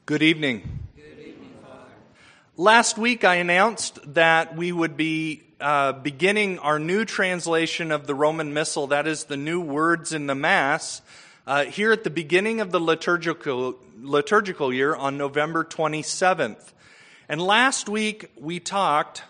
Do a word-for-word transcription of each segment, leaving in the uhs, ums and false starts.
Good evening. Good evening, Father. Last week I announced that we would be uh, beginning our new translation of the Roman Missal, that is the new words in the Mass, uh, here at the beginning of the liturgical, liturgical year on November twenty-seventh. And last week we talked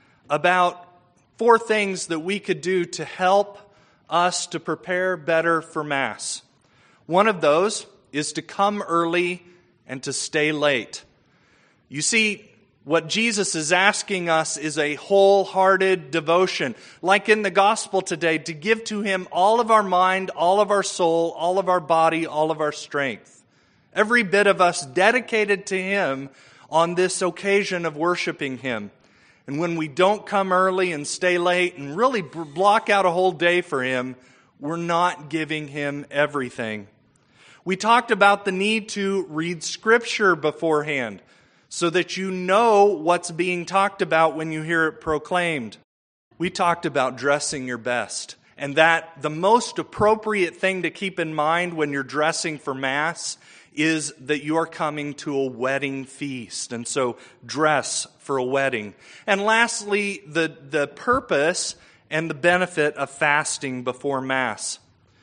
about four things that we could do to help us to prepare better for Mass. One of those is to come early and to stay late. You see, what Jesus is asking us is a wholehearted devotion, like in the gospel today, to give to Him all of our mind, all of our soul, all of our body, all of our strength. Every bit of us dedicated to Him on this occasion of worshiping Him. And when we don't come early and stay late and really block out a whole day for Him, we're not giving Him everything. We talked about the need to read Scripture beforehand so that you know what's being talked about when you hear it proclaimed. We talked about dressing your best, and that the most appropriate thing to keep in mind when you're dressing for Mass is that you're coming to a wedding feast, and so dress for a wedding. And lastly, the, the purpose and the benefit of fasting before Mass.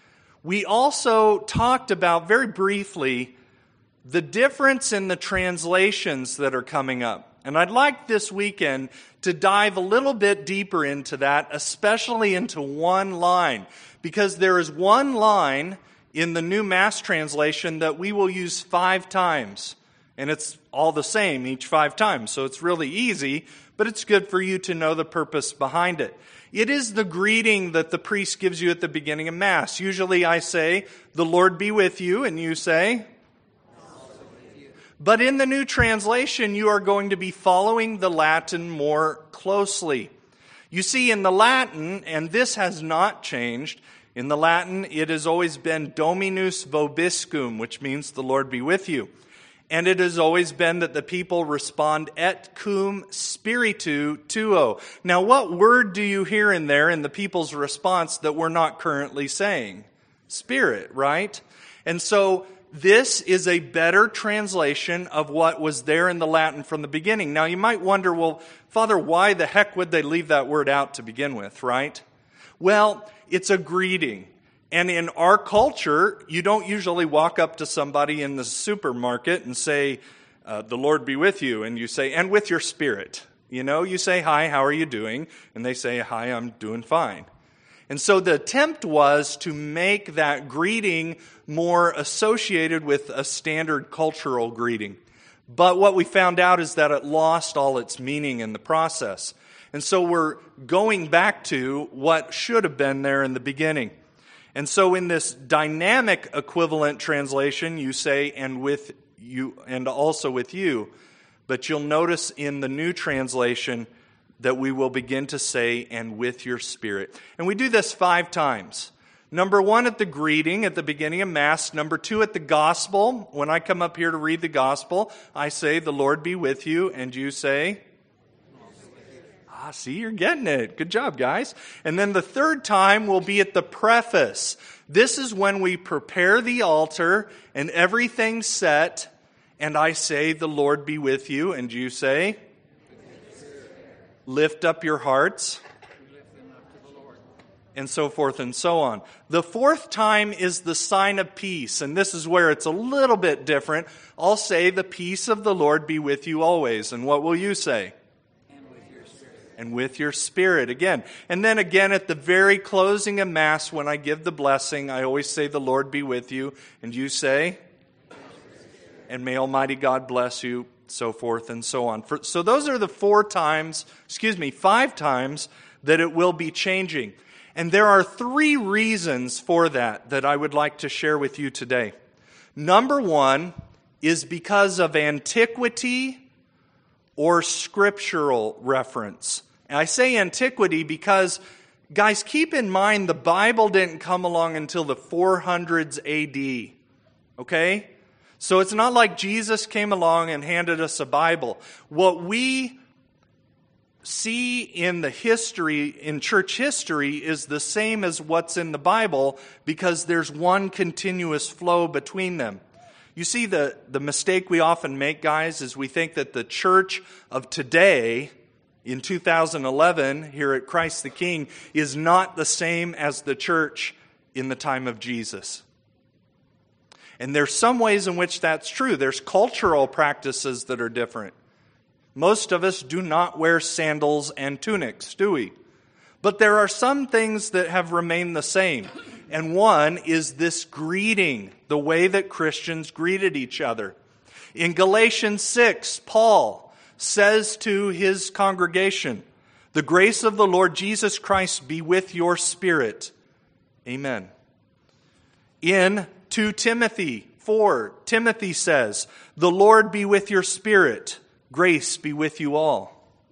We also talked about, very briefly, the difference in the translations that are coming up. And I'd like this weekend to dive a little bit deeper into that, especially into one line, because there is one line in the New Mass translation that we will use five times. And it's all the same each five times, so it's really easy, but it's good for you to know the purpose behind it. It is the greeting that the priest gives you at the beginning of Mass. Usually I say, "The Lord be with you," and you say, Also with you. but in the new translation, you are going to be following the Latin more closely. You see, in the Latin, and this has not changed, in the Latin it has always been Dominus vobiscum, which means the Lord be with you. And it has always been that the people respond et cum spiritu tuo. Now, what word do you hear in there in the people's response that we're not currently saying? Spirit, right? And so this is a better translation of what was there in the Latin from the beginning. Now, you might wonder, well, Father, why the heck would they leave that word out to begin with, right? Well, it's a greeting. And in our culture, you don't usually walk up to somebody in the supermarket and say, uh, "The Lord be with you," and you say, "And with your spirit." You know, you say, "Hi, how are you doing?" And they say, "Hi, I'm doing fine." And so the attempt was to make that greeting more associated with a standard cultural greeting. But what we found out is that it lost all its meaning in the process. And so we're going back to what should have been there in the beginning. And so in this dynamic equivalent translation, you say, "and with you," and also with you. But you'll notice in the new translation that we will begin to say, "and with your spirit." And we do this five times. Number one at the greeting at the beginning of Mass. Number two at the gospel. When I come up here to read the gospel, I say, "The Lord be with you," and you say, Ah, see, you're getting it. Good job, guys. And then the third time will be at the preface. This is when we prepare the altar and everything's set, and I say, "The Lord be with you," and you say, "Lift up your hearts," and so forth and so on. The fourth time is the sign of peace, and this is where it's a little bit different. I'll say, "The peace of the Lord be with you always," and what will you say? And with your spirit again. And then again at the very closing of Mass, when I give the blessing, I always say, "The Lord be with you," and you say, "And may Almighty God bless you," so forth and so on. For, so those are the four times, excuse me, five times that it will be changing. And there are three reasons for that that I would like to share with you today. Number one is because of antiquity or scriptural reference. And I say antiquity because, guys, keep in mind the Bible didn't come along until the four hundreds A D, okay? So it's not like Jesus came along and handed us a Bible. What we see in the history, in church history, is the same as what's in the Bible because there's one continuous flow between them. You see, the, the mistake we often make, guys, is we think that the church of today, in two thousand eleven, here at Christ the King, is not the same as the church in the time of Jesus. And there's some ways in which that's true. There's cultural practices that are different. Most of us do not wear sandals and tunics, do we? But there are some things that have remained the same. And one is this greeting, the way that Christians greeted each other. In Galatians six, Paul says to his congregation, "The grace of the Lord Jesus Christ be with your spirit." Amen. In Second Timothy four, Timothy says, "The Lord be with your spirit. Grace be with you all."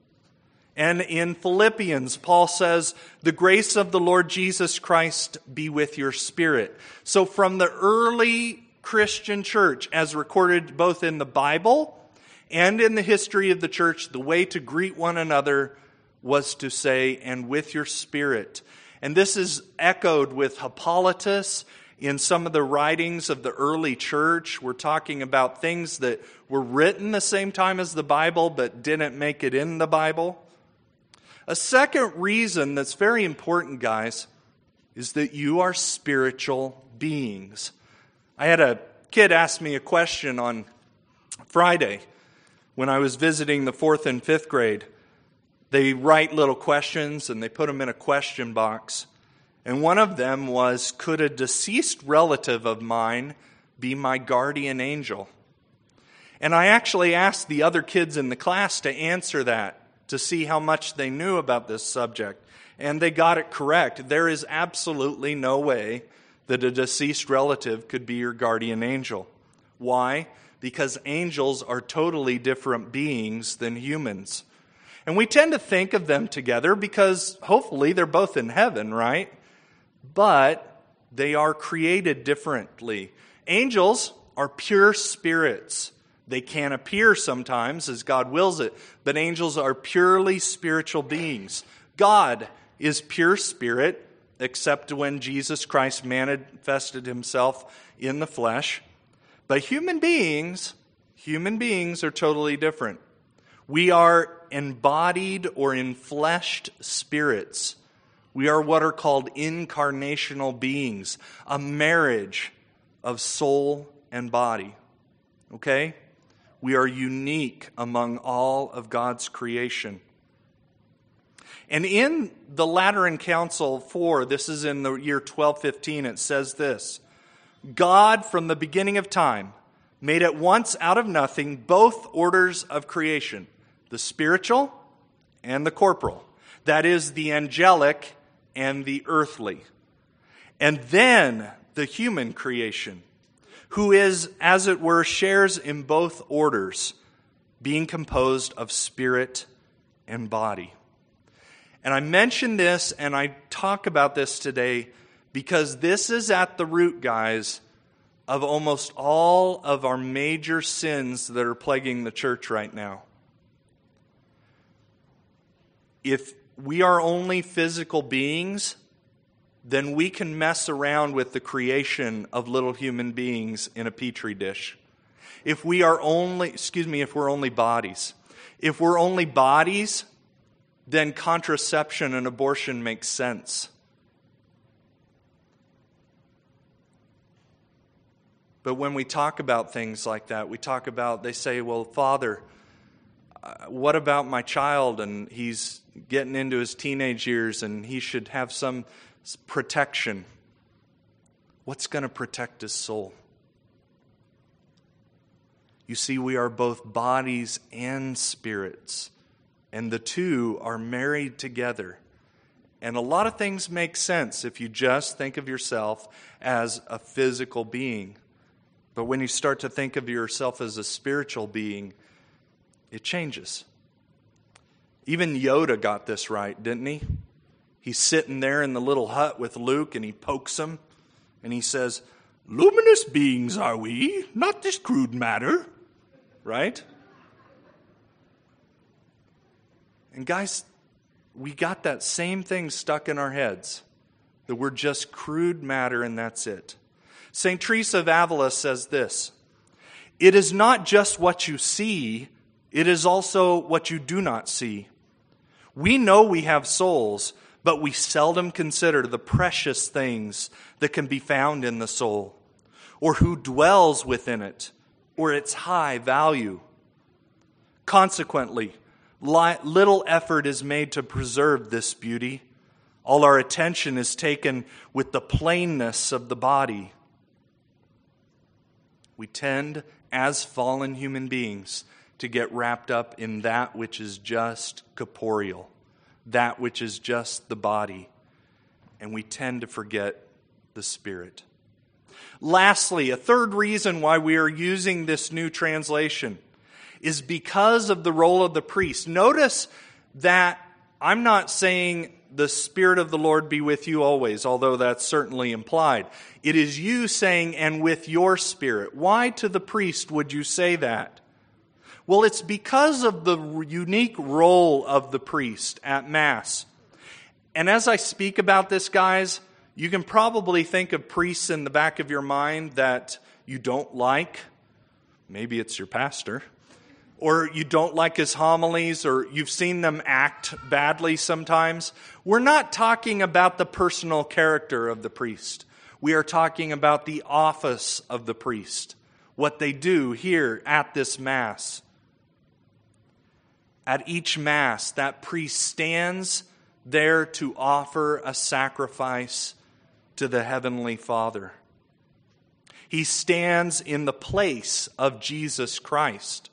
And in Philippians, Paul says, "The grace of the Lord Jesus Christ be with your spirit." So from the early Christian church, as recorded both in the Bible and in the history of the church, the way to greet one another was to say, "and with your spirit." And this is echoed with Hippolytus in some of the writings of the early church. We're talking about things that were written the same time as the Bible but didn't make it in the Bible. A second reason that's very important, guys, is that you are spiritual beings. I had a kid ask me a question on Friday when I was visiting the fourth and fifth grade. They write little questions and they put them in a question box. And one of them was, could a deceased relative of mine be my guardian angel? And I actually asked the other kids in the class to answer that, to see how much they knew about this subject. And they got it correct. There is absolutely no way that a deceased relative could be your guardian angel. Why? Because angels are totally different beings than humans. And we tend to think of them together because hopefully they're both in heaven, right? But they are created differently. Angels are pure spirits. They can appear sometimes as God wills it, but angels are purely spiritual beings. God is pure spirit, except when Jesus Christ manifested himself in the flesh. But human beings, human beings are totally different. We are embodied or enfleshed spirits. We are what are called incarnational beings, a marriage of soul and body. Okay? We are unique among all of God's creation. And in the Lateran Council four, this is in the year twelve fifteen, it says this: God, from the beginning of time, made at once out of nothing both orders of creation, the spiritual and the corporal. That is, the angelic and the earthly. And then the human creation, who is, as it were, shares in both orders, being composed of spirit and body. And I mention this and I talk about this today because this is at the root, guys, of almost all of our major sins that are plaguing the church right now. If we are only physical beings, then we can mess around with the creation of little human beings in a petri dish. If we are only, excuse me, if we're only bodies. If we're only bodies, then contraception and abortion makes sense. But when we talk about things like that, we talk about, they say, well, Father, uh, what about my child? And he's getting into his teenage years and he should have some protection. What's going to protect his soul? You see, we are both bodies and spirits, and the two are married together. And a lot of things make sense if you just think of yourself as a physical being. But when you start to think of yourself as a spiritual being, it changes. Even Yoda got this right, didn't he? He's sitting there in the little hut with Luke, and he pokes him, and he says, "Luminous beings are we, not this crude matter." Right? And guys, we got that same thing stuck in our heads, that we're just crude matter and that's it. Saint Teresa of Avila says this: It is not just what you see, it is also what you do not see. We know we have souls, but we seldom consider the precious things that can be found in the soul, or who dwells within it, or its high value. Consequently, li- little effort is made to preserve this beauty. All our attention is taken with the plainness of the body. We tend, as fallen human beings, to get wrapped up in that which is just corporeal, that which is just the body, and we tend to forget the spirit. Lastly, a third reason why we are using this new translation is because of the role of the priest. Notice that I'm not saying the Spirit of the Lord be with you always, although that's certainly implied. It is you saying, and with your spirit. Why to the priest would you say that? Well, it's because of the unique role of the priest at Mass. And as I speak about this, guys, you can probably think of priests in the back of your mind that you don't like. Maybe it's your pastor. Or you don't like his homilies, or you've seen them act badly sometimes. We're not talking about the personal character of the priest. We are talking about the office of the priest, what they do here at this Mass. At each Mass, that priest stands there to offer a sacrifice to the Heavenly Father. He stands in the place of Jesus Christ.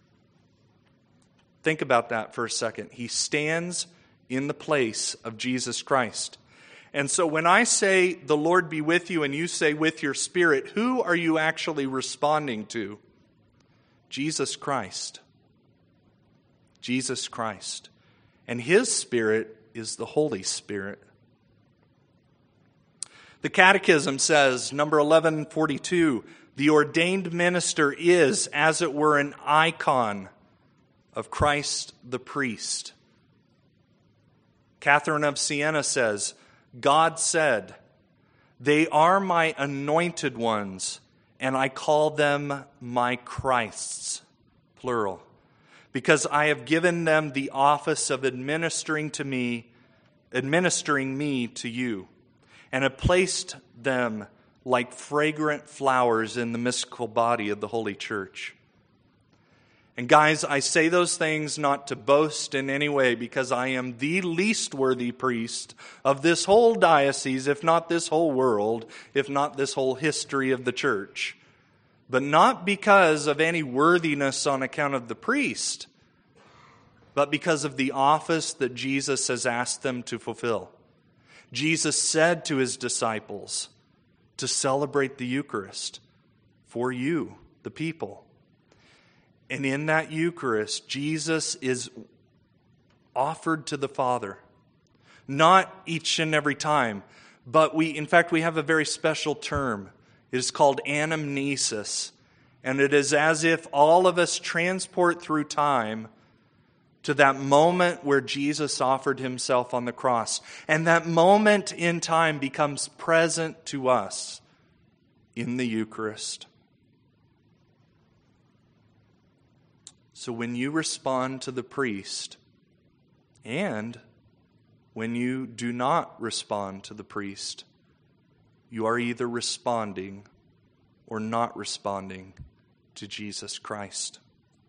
Think about that for a second. He stands in the place of Jesus Christ. And so when I say, the Lord be with you, and you say, with your spirit, who are you actually responding to? Jesus Christ. Jesus Christ. And His Spirit is the Holy Spirit. The Catechism says, number eleven forty-two, the ordained minister is, as it were, an icon of Christ the priest. Catherine of Siena says, God said, they are my anointed ones, and I call them my Christs, plural, because I have given them the office of administering to me, administering me to you, and have placed them like fragrant flowers in the mystical body of the Holy Church. And guys, I say those things not to boast in any way, because I am the least worthy priest of this whole diocese, if not this whole world, if not this whole history of the church. But not because of any worthiness on account of the priest, but because of the office that Jesus has asked them to fulfill. Jesus said to His disciples to celebrate the Eucharist for you, the people. And in that Eucharist, Jesus is offered to the Father. Not each and every time, but we, in fact, we have a very special term. It is called anamnesis. And it is as if all of us transport through time to that moment where Jesus offered Himself on the cross. And that moment in time becomes present to us in the Eucharist. So when you respond to the priest, and when you do not respond to the priest, you are either responding or not responding to Jesus Christ.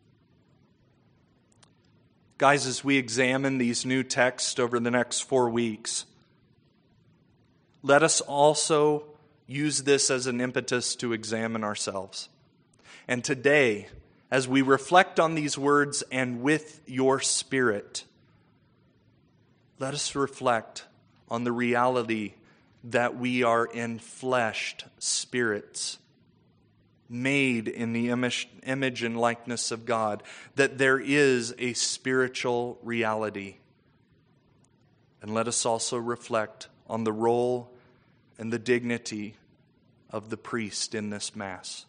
Guys, as we examine these new texts over the next four weeks, let us also use this as an impetus to examine ourselves. And today, as we reflect on these words, and with your spirit, let us reflect on the reality that we are enfleshed spirits, made in the image, image and likeness of God, that there is a spiritual reality. And let us also reflect on the role and the dignity of the priest in this Mass.